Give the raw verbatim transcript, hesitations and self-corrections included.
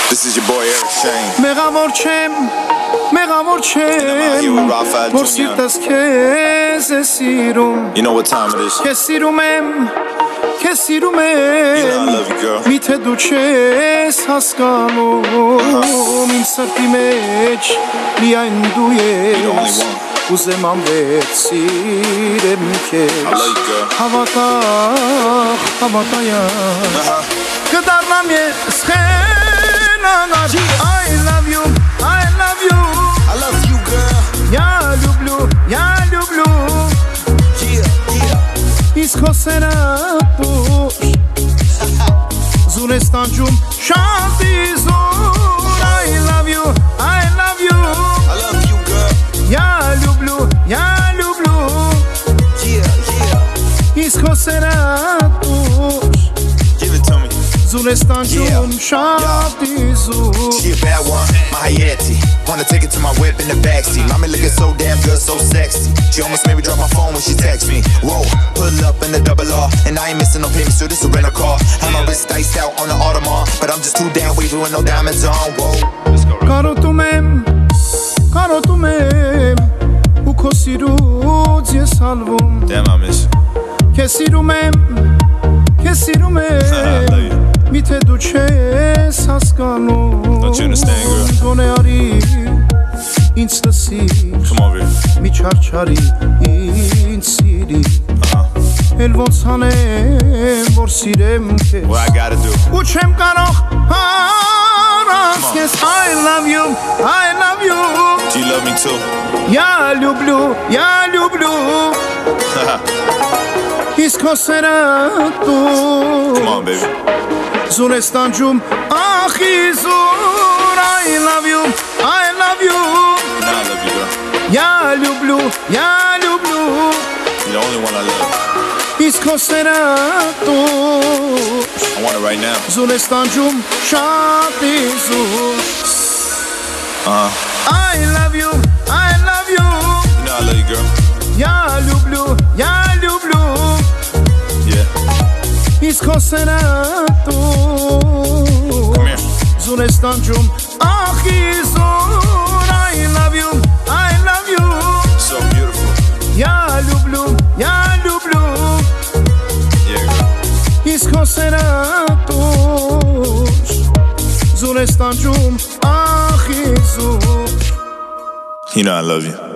This is your boy Eric Shane. Մեղավոր չեմ, մեղավոր չեմ, որ սիրտս քեզ է սիրում. You know what time it is. Քեզ սիրում եմ, քեզ սիրում You know I եմ. love you, girl. Միթե դու չես հասկանում, իմ սրտի մեջ միայն դու You're the only ես. one. Ուզեմ ամբեր սիրեմ քեզ. I love you, girl. Հավատա, հավատայան. Uh-huh. Կդառնամ ես խենանար. I love you, I love you. I love you, girl. Я люблю, я люблю. Yeah, yeah. Իսկ քո սենատուր Զուն ես տանջում շատ իզուր. I love you, I love you. I love you, girl. Я люблю, я люблю. Yeah, yeah. Իսկ քո սենատուր Give it to me. Զուն ես տանջում շատ իզուր. She a bad one, my Hayati. Wanna take it to my whip in the backseat. Mommy looking so damn good, so sexy. She almost made me drop my phone when she text me. Whoa, pull up in the double R, and I ain't missing no payments, so this a rental car. Have my wrist diced out on the Audemars, but I'm just too damn wavy with no diamonds on. Whoa, let's go. Կարոտում եմ, կարոտում եմ ու քո սիրուց ես հալվում. Damn, I miss you. Քեզ սիրում եմ, քեզ սիրում I love եմ. you. Միթե դու չես հասկանում. Don't you understand, girl? Գոնե արի ինձ լսիր. Come over here. Մի չարչարի ինձ սիրի. Uh-huh. Էլ ոնց անեմ որ սիրեմ քեզ. What I gotta do. Ու չեմ կարող առանց քեզ. I love you, I love you. Do you love me too? Я люблю, я люблю. Իսկ քո սենատուր Come on, baby. Զուն ես տանջում ախ իզուր. I love you, I love you. You know I love you, girl. Я люблю, я люблю. You're the only one I love. Իսկ քո սենատուր I want it right now. Զուն ես տանջում շատ իզուր. Uh-huh. I love you, I love you. You know I love you, girl. Я люблю, я люблю. Yeah. Իսկ քո սենատուր Come here. Զուն ես տանջում ախ իզուր. I love you, I love you. So beautiful. Я люблю, я люблю. Yeah, girl. Իսկ քո սենատուր Զուն ես տանջում ախ իզուր. You know I love you.